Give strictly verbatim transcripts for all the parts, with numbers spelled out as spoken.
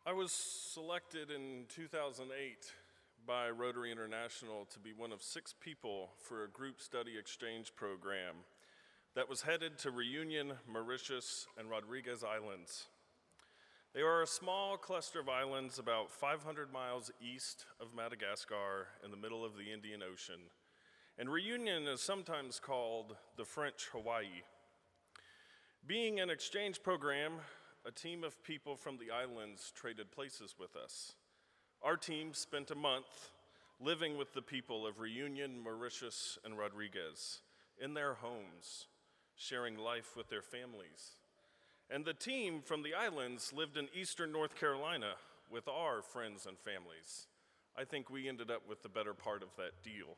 I was selected in two thousand eight by Rotary International to be one of six people for a group study exchange program that was headed to Reunion, Mauritius, and Rodriguez Islands. They are a small cluster of islands about five hundred miles east of Madagascar in the middle of the Indian Ocean. And Reunion is sometimes called the French Hawaii. Being an exchange program, a team of people from the islands traded places with us. Our team spent a month living with the people of Reunion, Mauritius, and Rodriguez in their homes, sharing life with their families. And the team from the islands lived in eastern North Carolina with our friends and families. I think we ended up with the better part of that deal.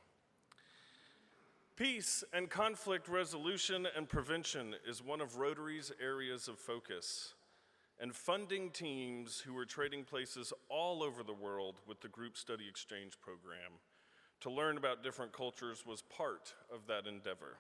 Peace and conflict resolution and prevention is one of Rotary's areas of focus, and funding teams who were trading places all over the world with the Group Study Exchange Program to learn about different cultures was part of that endeavor.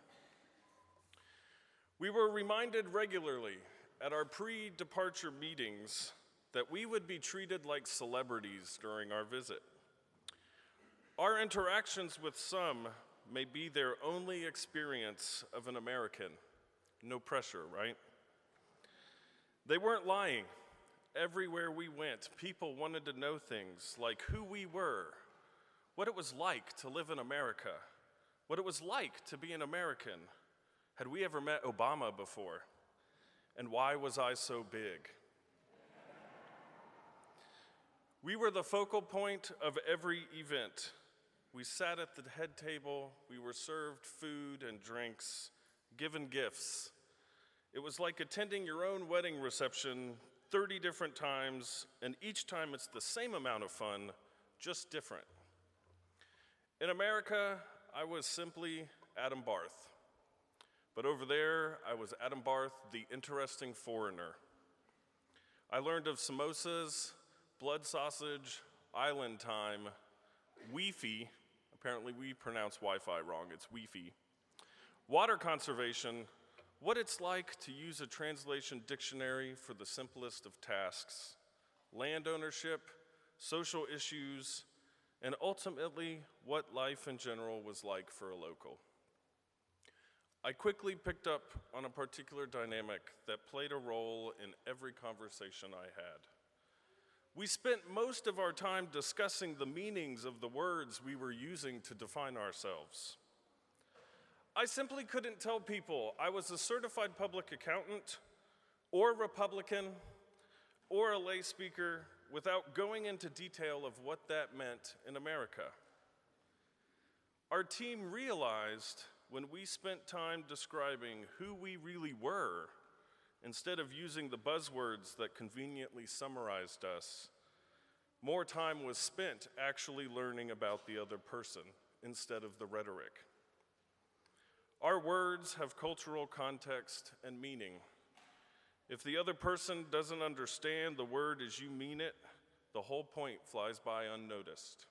We were reminded regularly at our pre-departure meetings that we would be treated like celebrities during our visit. Our interactions with some may be their only experience of an American. No pressure, right? They weren't lying. Everywhere we went, people wanted to know things like who we were, what it was like to live in America, what it was like to be an American. Had we ever met Obama before? And why was I so big? We were the focal point of every event. We sat at the head table, we were served food and drinks, given gifts. It was like attending your own wedding reception thirty different times, and each time it's the same amount of fun, just different. In America, I was simply Adam Barth. But over there, I was Adam Barth, the interesting foreigner. I learned of samosas, blood sausage, island time, Wi-Fi, apparently we pronounce Wi-Fi wrong, it's Wi-Fi, water conservation, what it's like to use a translation dictionary for the simplest of tasks, land ownership, social issues, and ultimately what life in general was like for a local. I quickly picked up on a particular dynamic that played a role in every conversation I had. We spent most of our time discussing the meanings of the words we were using to define ourselves. I simply couldn't tell people I was a certified public accountant or Republican or a lay speaker without going into detail of what that meant in America. Our team realized when we spent time describing who we really were, instead of using the buzzwords that conveniently summarized us, more time was spent actually learning about the other person instead of the rhetoric. Our words have cultural context and meaning. If the other person doesn't understand the word as you mean it, the whole point flies by unnoticed.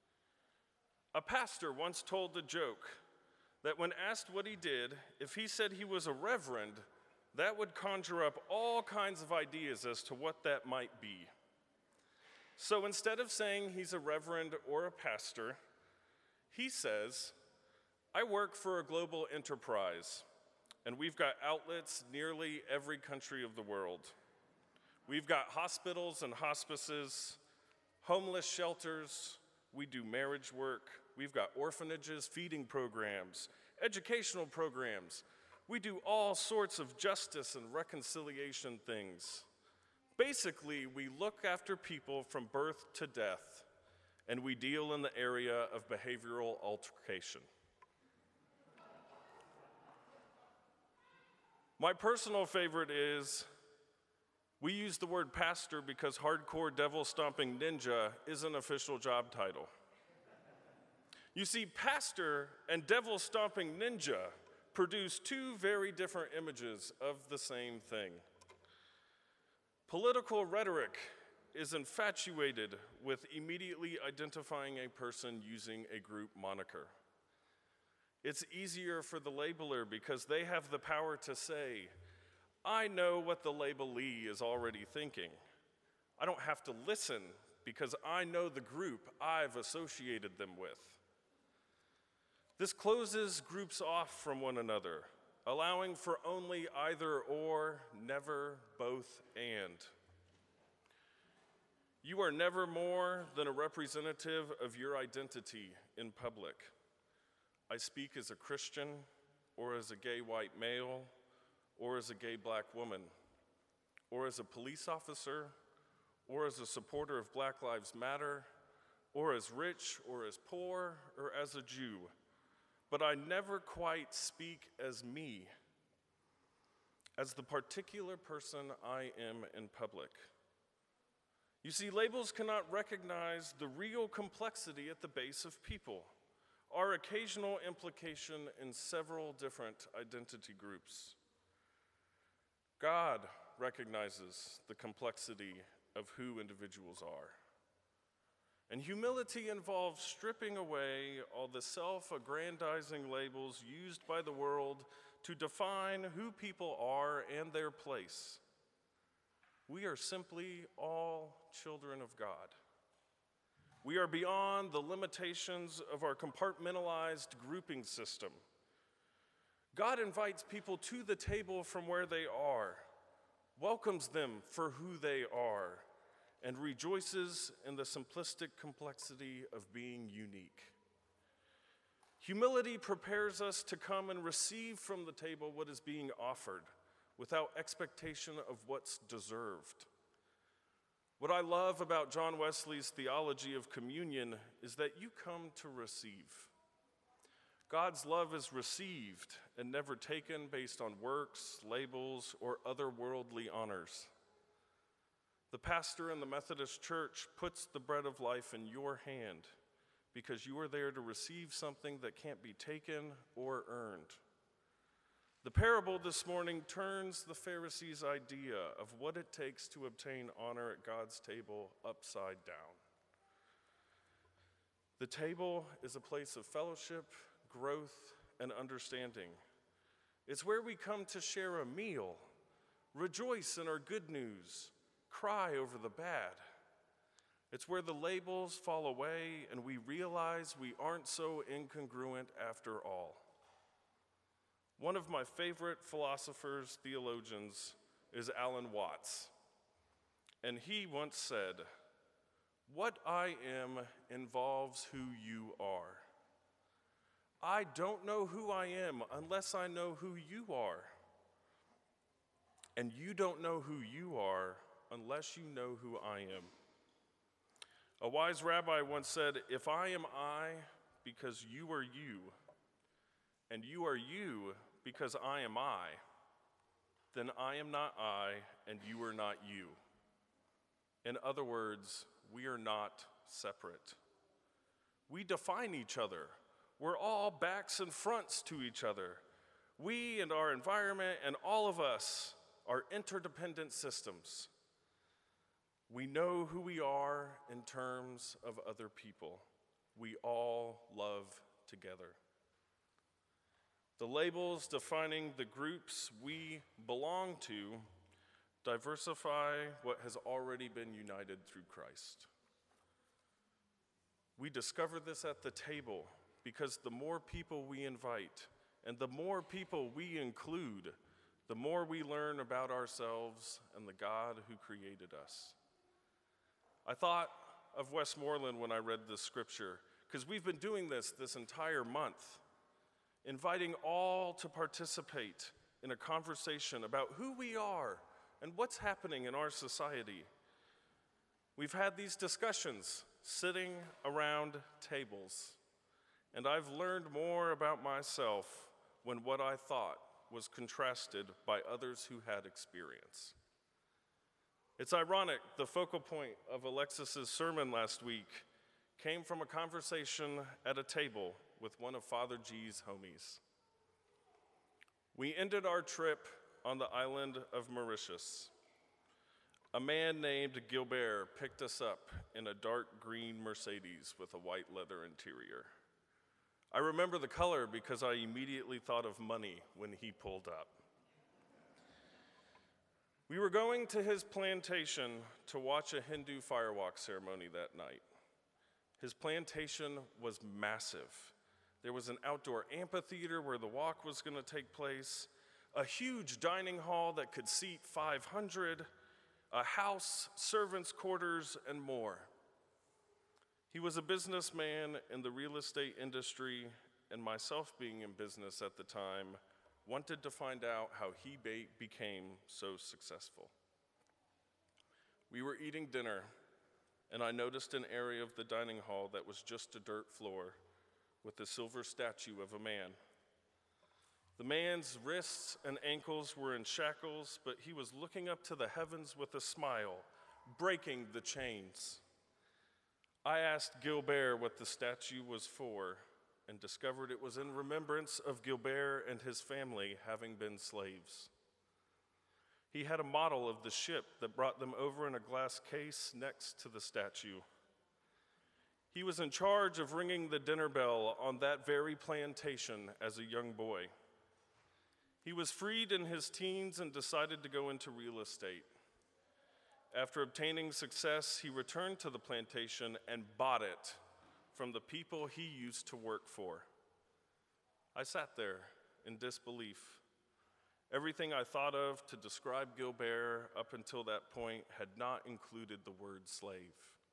A pastor once told the joke that when asked what he did, if he said he was a reverend, that would conjure up all kinds of ideas as to what that might be. So instead of saying he's a reverend or a pastor, he says, I work for a global enterprise, and we've got outlets nearly every country of the world. We've got hospitals and hospices, homeless shelters, we do marriage work, we've got orphanages, feeding programs, educational programs. We do all sorts of justice and reconciliation things. Basically, we look after people from birth to death, and we deal in the area of behavioral altercation. My personal favorite is, we use the word pastor because hardcore devil-stomping ninja is an official job title. You see, pastor and devil-stomping ninja produce two very different images of the same thing. Political rhetoric is infatuated with immediately identifying a person using a group moniker. It's easier for the labeler because they have the power to say, I know what the labelee is already thinking. I don't have to listen because I know the group I've associated them with. This closes groups off from one another, allowing for only either or, never both and. You are never more than a representative of your identity in public. I speak as a Christian, or as a gay white male, or as a gay black woman, or as a police officer, or as a supporter of Black Lives Matter, or as rich, or as poor, or as a Jew. But I never quite speak as me, as the particular person I am in public. You see, labels cannot recognize the real complexity at the base of people, our occasional implication in several different identity groups. God recognizes the complexity of who individuals are. And humility involves stripping away all the self-aggrandizing labels used by the world to define who people are and their place. We are simply all children of God. We are beyond the limitations of our compartmentalized grouping system. God invites people to the table from where they are, welcomes them for who they are, and rejoices in the simplistic complexity of being unique. Humility prepares us to come and receive from the table what is being offered, without expectation of what's deserved. What I love about John Wesley's theology of communion is that you come to receive. God's love is received and never taken based on works, labels, or other worldly honors. The pastor in the Methodist Church puts the bread of life in your hand because you are there to receive something that can't be taken or earned. The parable this morning turns the Pharisees' idea of what it takes to obtain honor at God's table upside down. The table is a place of fellowship, growth, and understanding. It's where we come to share a meal, rejoice in our good news, cry over the bad. It's where the labels fall away and we realize we aren't so incongruent after all. One of my favorite philosophers, theologians, is Alan Watts. And he once said, "What I am involves who you are. I don't know who I am unless I know who you are. And you don't know who you are unless you know who I am." A wise rabbi once said, "If I am I because you are you, and you are you because I am I, then I am not I and you are not you." In other words, we are not separate. We define each other. We're all backs and fronts to each other. We and our environment and all of us are interdependent systems. We know who we are in terms of other people. We all love together. The labels defining the groups we belong to diversify what has already been united through Christ. We discover this at the table because the more people we invite and the more people we include, the more we learn about ourselves and the God who created us. I thought of Westmoreland when I read this scripture, because we've been doing this this entire month, inviting all to participate in a conversation about who we are and what's happening in our society. We've had these discussions sitting around tables, and I've learned more about myself when what I thought was contrasted by others who had experience. It's ironic, the focal point of Alexis's sermon last week came from a conversation at a table with one of Father G's homies. We ended our trip on the island of Mauritius. A man named Gilbert picked us up in a dark green Mercedes with a white leather interior. I remember the color because I immediately thought of money when he pulled up. We were going to his plantation to watch a Hindu firewalk ceremony that night. His plantation was massive. There was an outdoor amphitheater where the walk was going to take place, a huge dining hall that could seat five hundred, a house, servants' quarters, and more. He was a businessman in the real estate industry, and myself being in business at the time, wanted to find out how he be- became so successful. We were eating dinner, and I noticed an area of the dining hall that was just a dirt floor with a silver statue of a man. The man's wrists and ankles were in shackles, but he was looking up to the heavens with a smile, breaking the chains. I asked Gilbert what the statue was for, and discovered it was in remembrance of Gilbert and his family having been slaves. He had a model of the ship that brought them over in a glass case next to the statue. He was in charge of ringing the dinner bell on that very plantation as a young boy. He was freed in his teens and decided to go into real estate. After obtaining success, he returned to the plantation and bought it from the people he used to work for. I sat there in disbelief. Everything I thought of to describe Gilbert up until that point had not included the word slave.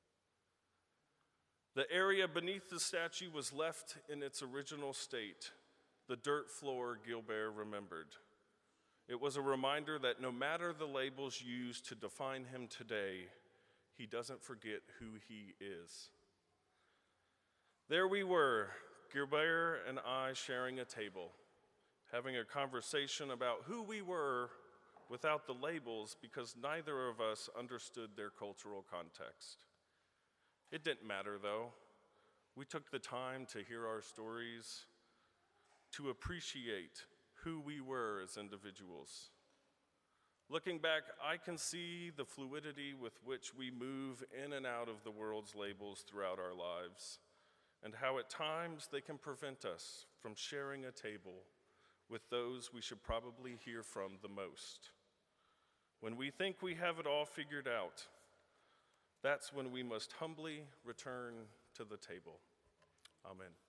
The area beneath the statue was left in its original state, the dirt floor Gilbert remembered. It was a reminder that no matter the labels used to define him today, he doesn't forget who he is. There we were, Gilbert and I sharing a table, having a conversation about who we were without the labels because neither of us understood their cultural context. It didn't matter though. We took the time to hear our stories, to appreciate who we were as individuals. Looking back, I can see the fluidity with which we move in and out of the world's labels throughout our lives, and how at times they can prevent us from sharing a table with those we should probably hear from the most. When we think we have it all figured out, that's when we must humbly return to the table. Amen.